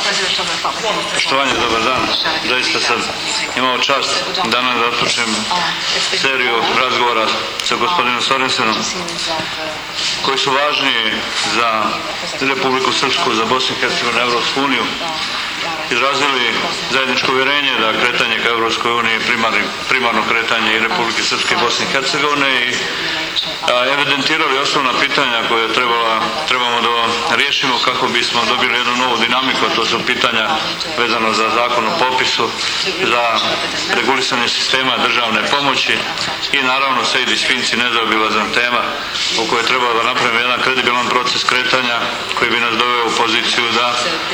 Poštovanje, dobar dan. Doista sam imao čast danas da otpočnem seriju razgovora sa gospodinom Sorensenom koji su važni za Republiku Srpsku, za Bosnu i Hercegovinu, Evropsku uniju. Izrazili zajedničko uvjerenje da kretanje ka Evropskoj uniji je primarno kretanje i Republike Srpske i Bosne i Hercegovine i evidentirali osnovna pitanja koje trebamo da riješimo kako bismo dobili jednu novu dinamiku, a to su pitanja vezano za zakon o popisu, za regulisanje sistema državne pomoći i naravno Sejdić Finci, nezaobilazna tema u kojoj treba da napravimo jedan kredibilan proces kretanja koji bi nas doveo u poziciju da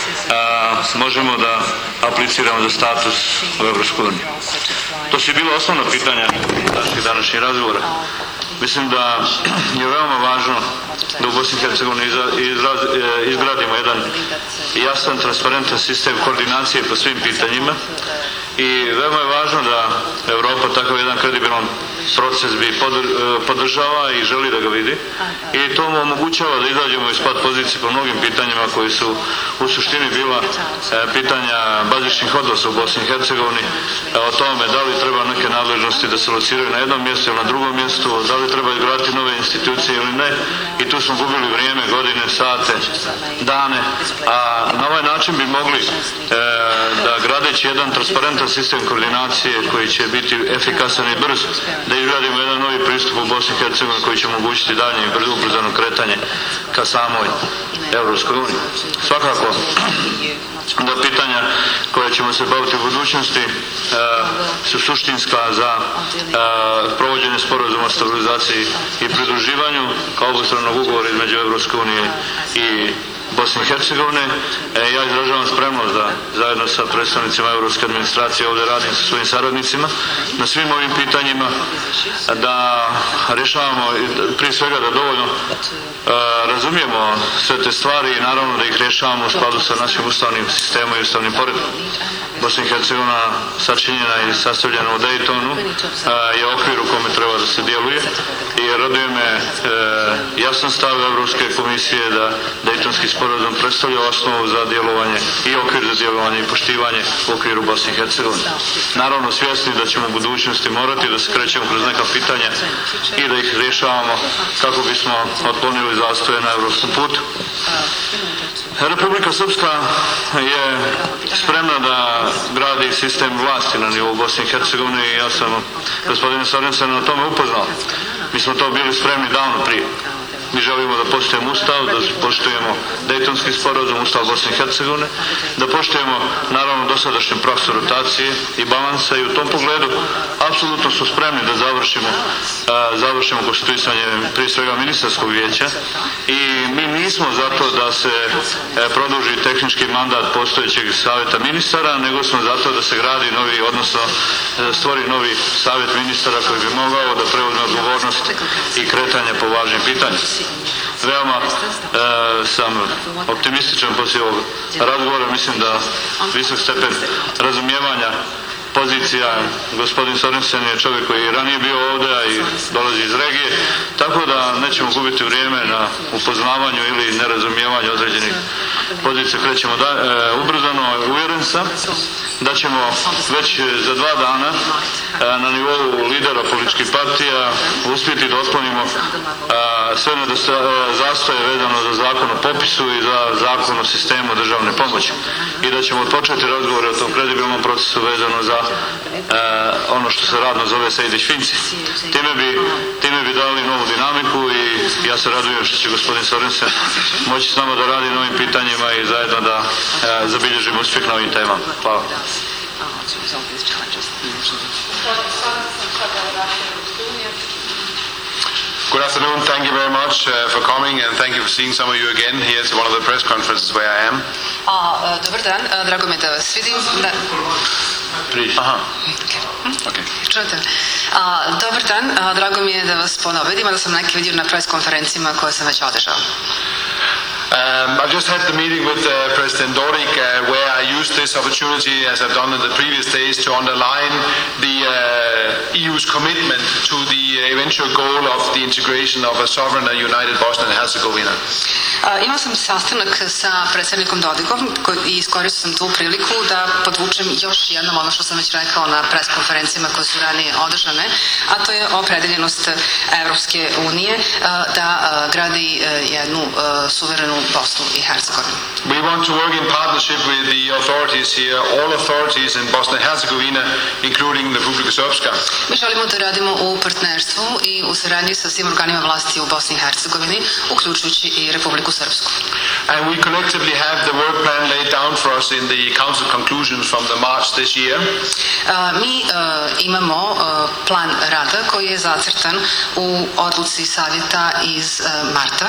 možemo da apliciramo za status u Evropskoj uniji. To su bilo osnovno pitanja naših današnjih razgovora. Mislim da je veoma važno da u Bosni i Hercegovini izgradimo jedan jasan, transparentan sistem koordinacije po svim pitanjima i veoma je važno da Evropa takav jedan kredibilan proces bi podržava i želi da ga vidi i to mu omogućava da izađemo iz pad pozicije po mnogim pitanjima koji su u suštini bila pitanja bazičnih odnosa u Bosni i Hercegovini, o tome da li treba neke nadležnosti da se lociraju na jednom mjestu ili na drugom mjestu, da li treba izgraditi nove institucije ili ne, i tu smo gubili vrijeme, godine, sate, dane, a na ovaj način bi mogli da gradeći jedan transparentan sistem koordinacije koji će biti efikasan i brz, da izgradimo jedan novi pristup u Bosni i Hercegovini koji će omogućiti dalje i ubrzano kretanje ka samoj Evropskoj uniji. Svakako da pitanja koje ćemo se baviti u budućnosti su suštinska za provođenje sporazuma o stabilizaciji i pridruživanju kao obostranog ugovora između Evropske unije i Bosne i Hercegovine. Ja izražavam spremnost da zajedno sa predstavnicima Evropske administracije ovdje radim sa svojim saradnicima na svim ovim pitanjima, da rješavamo, prije svega da dovoljno razumijemo sve te stvari i naravno da ih rješavamo u skladu sa našim ustavnim sistemom i ustavnim poredom. Bosna i Hercegovina sačinjena i sastavljena u Daytonu je okvir u kome treba da se djeluje i raduje me jasan stav Evropske komisije da Daytonski sporazum predstavlja osnovu za djelovanje i okvir za djelovanje i poštivanje u okviru Bosne i Hercegovine. Naravno svjesni da ćemo u budućnosti morati da se krećemo kroz neka pitanja i da ih rješavamo kako bismo otklonili zastoje na evropskom putu. Republika Srpska je spremna da gradi sistem vlasti na nivou Bosne i Hercegovine i ja sam gospodina Sorensena na tome upoznao. Mi smo to bili spremni davno prije. Mi želimo da poštujemo Ustav, da poštujemo Dejtonski sporazum, Ustav Bosne i Hercegovine, da poštujemo naravno dosadašnju praksu rotacije i balansa i u tom pogledu apsolutno su spremni da završimo konstituisanje prije svega ministarskog vijeća i mi nismo zato da se produži tehnički mandat postojećeg savjeta ministara, nego smo zato da se gradi novi, odnosno stvori novi savjet ministara koji bi mogao da preuzme odgovornost i kretanje po važnim pitanjima. Veoma sam optimističan poslije ovog razgovora, mislim da visok stepen razumijevanja pozicija, gospodin Sorensen je čovjek koji je ranije bio ovdje i dolazi iz regije, tako da nećemo gubiti vrijeme na upoznavanju ili nerazumijevanju određenih pozicija. Krećemo ubrzano, uvjeren sam da ćemo već za 2 dana na nivou lidera političkih partija uspjeti da otklonimo sve zastoje vezano za zakon o popisu i za zakon o sistemu državne pomoći i da ćemo početi razgovore o tom kredibilnom procesu vezano za ono što se radno zove Sejdić Finci. Time bi dali novu dinamiku i ja se radujem što će gospodin Sorensen moći s nama da radi na ovim pitanjima i zajedno da zabilježimo uspjeh na ovim temama. Hvala. Good afternoon. Thank you very much for coming and thank you for seeing some of you again here to one of the press conferences where I am. Dobar dan, drago mi je da vas vidim. Aha. Okay. Čujete? Dobar dan, drago mi je da vas ponovo vidim, da sam neke vidio na press konferencijama koje sam već održao. I've just had the meeting with President Dodik where I used this opportunity, as I've done in the previous days, to underline the EU's commitment to the eventual goal of the integration of a sovereign and united Bosnia and Herzegovina. Imao sam sastanak sa predsjednikom Dodikom i iskoristio sam tu priliku da podvučem još jednom ono što sam već rekao na pres konferencijama koje su ranije održane, a to je opredeljenost Evropske unije da gradi jednu suverenu Bosnu i Hercegovinu. We want to work in partnership with the authorities here, all authorities in Bosnia and Herzegovina, including the Republika Srpska. Mi želimo da radimo u partnerstvu i u saradnji sa svim organima vlasti u Bosni i Hercegovini, uključujući i Republiku Srpsku. And we collectively have the work plan laid down for us in the council conclusions from the March this year. Mi imamo plan rada koji je zacrtan u odluci savjeta iz marta.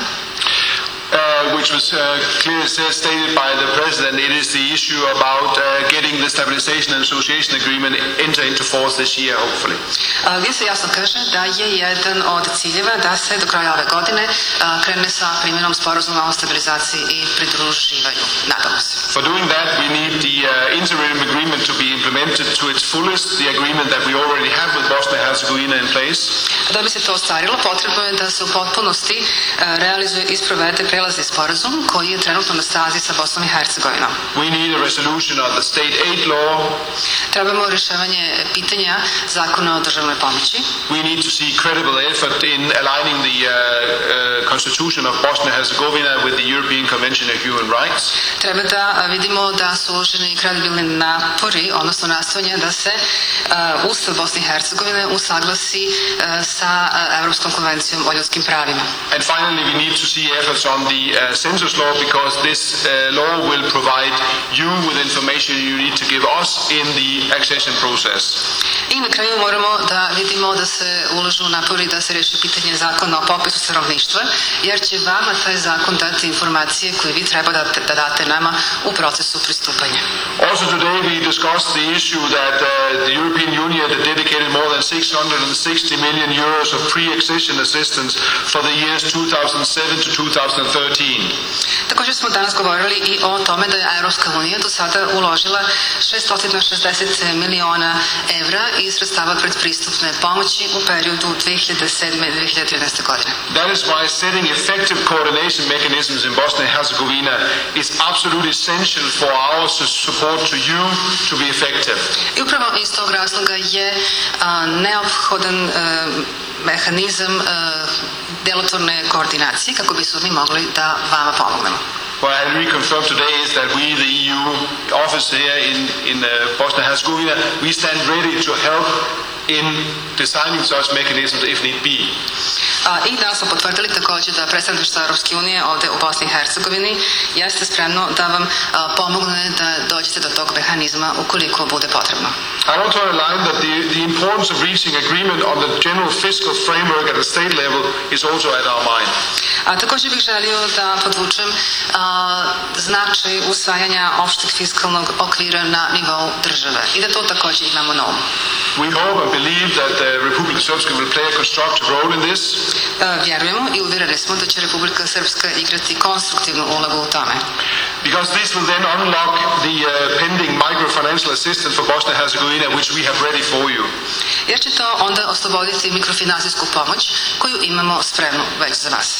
Which was clearly stated by the President. It is the issue about getting the Stabilization and Association Agreement enter into force this year, hopefully. Gdje se jasno kaže da je jedan od ciljeva da se do kraja ove godine krene sa primjenom sporazuma o stabilizaciji i pridruživanju. Nadamo se. For doing that, we need the interim agreement to be implemented to its fullest, the agreement that we already have with Bosnia and Herzegovina in place. Da bi se to ostvarilo, potrebno je da se u potpunosti realizuje i sprovede prelazni sporazum koji je trenutno na snazi sa Bosnom i Hercegovinom. We need a resolution of the state aid law. Trebamo rješavanje pitanja zakona o državnoj pomoći. We need to see credible effort in aligning the constitution of Bosnia and Herzegovina with the European Convention of Human Rights. Treba da vidimo da su uloženi kredibilni napori, odnosno nastojanja da se Ustav Bosne i Hercegovine usaglasi sa Evropskom konvencijom o ljudskim pravima. And finally, we need to see efforts on the census law, because this law will provide you with information you need to give us in the accession process. I na kraju moramo da vidimo da se uložu napori da se reši pitanje zakona o popisu stanovništva, jer će vama taj zakon dati informacije koje vi treba da date nama u procesu pristupanja. Also today we discussed the issue that the European Union had dedicated more than 660 million euros of pre-accession assistance for the years 2007 to 2013. Također smo danas govorili i o tome da je Evropska unija do sada uložila 660 miliona evra iz sredstava predpristupne pomoći u periodu 2007-2013. godine. That is why setting effective coordination mechanisms in Bosnia and Herzegovina is absolutely essential for our support to you to be effective. I upravo iz tog razloga je neophodan mehanizam delotvorne koordinacije kako bismo mi mogli da vama pomognemo. What I reconfirm today is that we, the EU office here in Bosnia and Herzegovina, we stand ready to help in designing such mechanisms if need be. I danas smo potvrdili također da predstavništvo Europske unije ovdje u Bosni i Hercegovini jeste spremno da vam pomogne da dođete do tog mehanizma ukoliko bude potrebno. I want to underline that the importance of reaching agreement on the general fiscal framework at the state level is also at our mind. A također bih želio da podvučem značaj usvajanja opšteg fiskalnog okvira na nivou države i da to također imamo na umu. We hope and believe that the Republika Srpska will play a constructive role in this. Vjerujemo i uvjereni smo da će Republika Srpska igrati konstruktivnu ulogu u tome. Because this will then unlock the pending microfinancial assistance for Bosnia and Herzegovina, which we have ready for you. Jer će to onda osloboditi mikrofinansijsku pomoć koju imamo spremnu već za vas.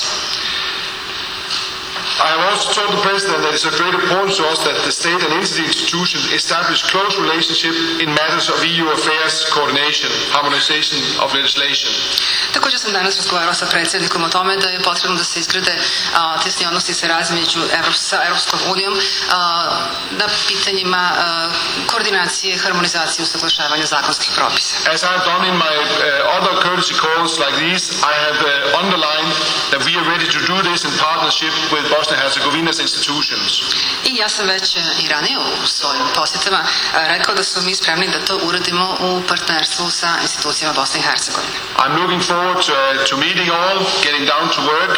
I have also told the President that it's of great importance to us that the state and entity institutions establish close relationship in matters of EU affairs, coordination, harmonization of legislation. Također sam danas razgovarala sa predsjednikom o tome da je potrebno da se izgrade tesni odnosi sa Evropskom unijom na pitanjima koordinacije, harmonizacije i usaglašavanja zakonskih propisa. As I have done in my other courtesy calls like these, I have underlined that we are ready to do this in partnership with Bosnia and Herzegovina's institutions. I ja sam već i ranije u svojim posjetama rekao da smo mi spremni da to uradimo u partnerstvu sa institucijama Bosne i Hercegovine. I'm looking forward to meeting all, getting down to work.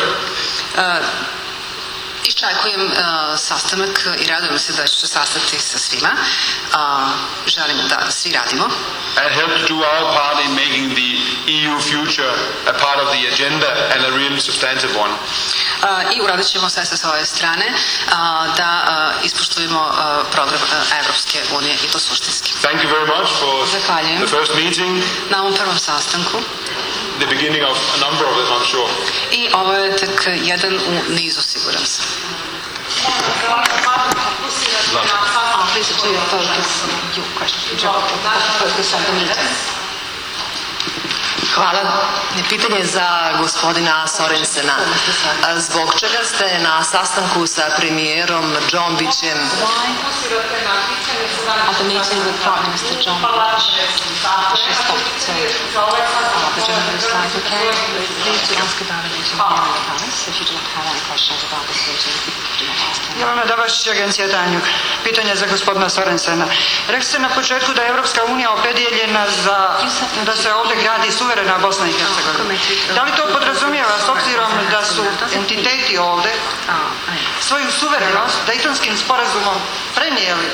Iščekujem sastanak i radujem se da ću se sastati sa svima. Želim da svi radimo. And help to do our part in making the EU future a part of the agenda and a real substantive one. I uradit ćemo sve sa svoje strane da ispoštujemo program Evropske unije i to suštinski. Thank you very much for Zahvaljujem. the first meeting. Na ovom prvom sastanku. The beginning of a number of them, I'm sure. I ovo je tek jedan u nizu, siguran sam. Izvolite. Please, your question. Focus on the meeting. Hvala. Pitanje za gospodina Sorensena. Zbog čega ste na sastanku sa premijerom Džombićem At the meeting with Prime Minister John she stopped, so the journalist was like, okay, please do ask about the meeting here in the palace. If you don't have any questions about this meeting, do not ask them. Jelena Davašić, agencija Tanjug. Pitanje za gospodina Sorensena. Rekli ste na početku da je Evropska unija opredjeljena da se ovdje gradi suverena Bosna i Hercegovina. Da li to podrazumijeva s obzirom da su entiteti ovdje svoju suverenost Dejtonskim sporazumom prenijeli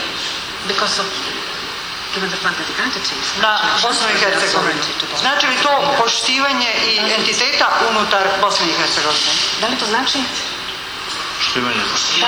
na Bosnu i Hercegovinu? Znači li to poštivanje i entiteta unutar Bosne i Hercegovine? Da li to znači? Štivanje.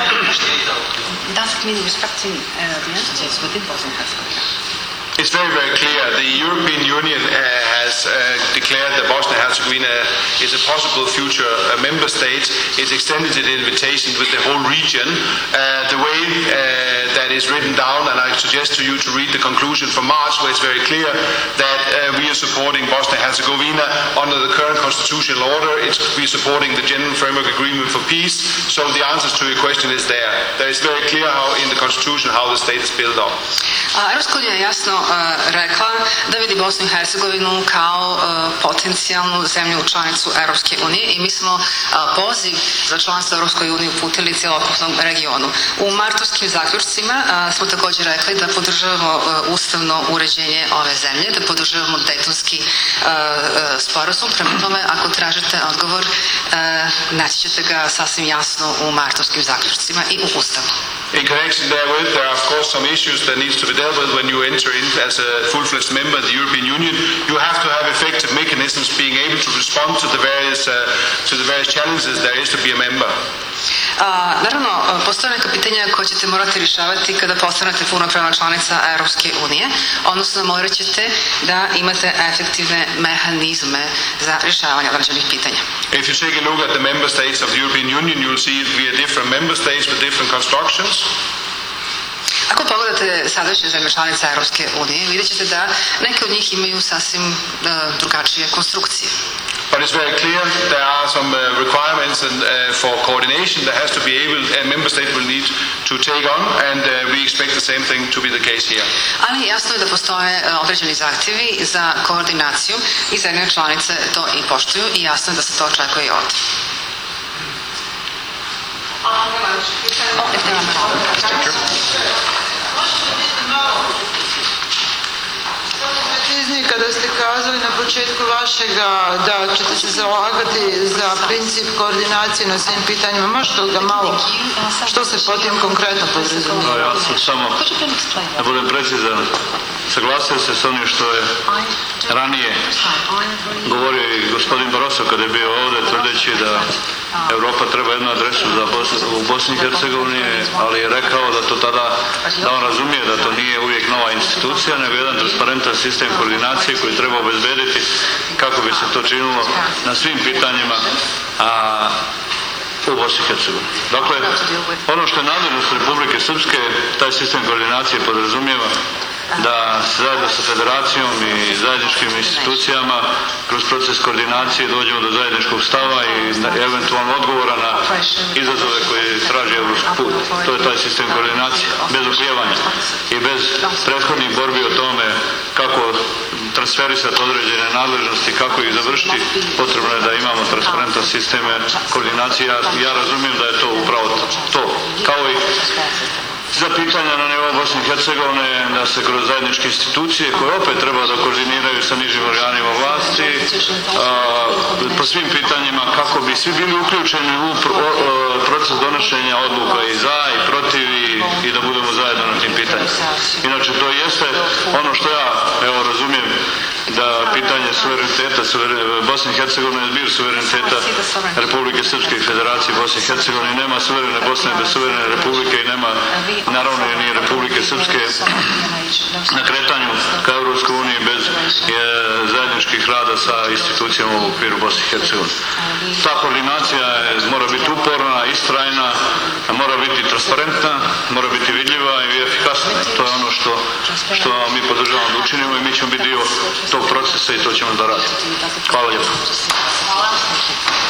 Does it mean respecting the entities within Bosnia and Herzegovina? It's very, very clear. The European Union has declared that Bosnia and Herzegovina is a possible future member state. It's extended an invitation with the whole region. The way that is written down, and I suggest to you to read the conclusion from March, where it's very clear that we are supporting Bosnia and Herzegovina under the current constitutional order. We are supporting the General Framework Agreement for Peace. So the answers to your question is there. There is very clear how in the constitution how the state is built up. Europska unija je jasno rekla da vidi Bosnu i Hercegovinu kao potencijalnu zemlju članicu Europske unije i mi smo poziv za članstvo Europskoj uniji uputili cjelokupnom regionu. U martovskim zaključcima smo također rekli da podržavamo ustavno uređenje ove zemlje, da podržavamo Dejtonski sporazum. Prema tome, ako tražite odgovor, naći ćete ga sasvim jasno u martovskim zaključcima i u ustavu. In connection therewith, there are of course some issues that needs to be dealt with when you enter in as a full-fledged member of the European Union. You have to have effective mechanisms being able to respond to the various challenges there is to be a member. Naravno, postoje neka pitanja koje ćete morati rješavati kada postanete punopravna članica Europske unije, odnosno morat ćete da imate efektivne mehanizme za rješavanje određenih pitanja. If you take a look at the member states of the European Union, you'll see we are different member states with different constructions. Ako pogledate sadašnje zemlje članice Europske unije, vidjet ćete da neke od njih imaju sasvim drugačije konstrukcije. But it's very clear there are some requirements for coordination that has to be able, a member state will need to take on, and we expect the same thing to be the case here. Ali jasno je da postoje određeni zahtjevi za koordinaciju i zemlje članice to i poštuju i jasno je da se to očekuje i ovdje. Kada ste kazali na početku vašega da ćete se zalagati za princip koordinacije na svim pitanjima, možete li ga malo, što se pod tim konkretno podrazumijeva? Ja sam samo, da budem precizan, saglasio se s onim što je ranije govorio i gospodin Barroso kada je bio ovdje, tvrdeći da Europa treba jednu adresu u Bosni i Hercegovini, ali je rekao da to tada, da on razumije da to nije uvijek nova institucija, nego jedan transparentan sistem koordinacije koji treba obezbediti kako bi se to činilo na svim pitanjima u Bosni i Hercegovini. Dakle, ono što je nadležnost Republike Srpske, taj sistem koordinacije podrazumijeva da zajedno sa federacijom i zajedničkim institucijama kroz proces koordinacije dođemo do zajedničkog stava i eventualno odgovora na izazove koje traži evropski put. To je taj sistem koordinacije, bez oklijevanja i bez prethodnih borbi o tome kako transferisati određene nadležnosti, kako ih završiti, potrebno je da imamo transparentan sistem koordinacije. Ja razumijem da je to upravo to. Kao i za pitanja na nivou Bosne i Hercegovine, da se kroz zajedničke institucije koje opet treba da koordiniraju sa nižim organima vlasti po svim pitanjima kako bi svi bili uključeni u proces donošenja odluka i za i protiv i da budemo zajedno na tim pitanjima. Inače, to jeste ono što ja razumijem, da pitanje suvereniteta Bosne i Hercegovine je zbir suvereniteta Republike Srpske i Federacije Bosne i Hercegovine. Nema suverene Bosne bez suverene Republike i nema naravno ni Republike Srpske na kretanju ka Evropskoj uniji bez zajedničkih rada sa institucijama u okviru Bosne i Hercegovine. Ta koordinacija mora biti uporna, istrajna, mora biti transparentna, mora biti vidljiva i efikasna. To je ono što mi podržavamo da učinimo i mi ćemo biti dio tog procesa i to ćemo da radimo. Hvala lijepo.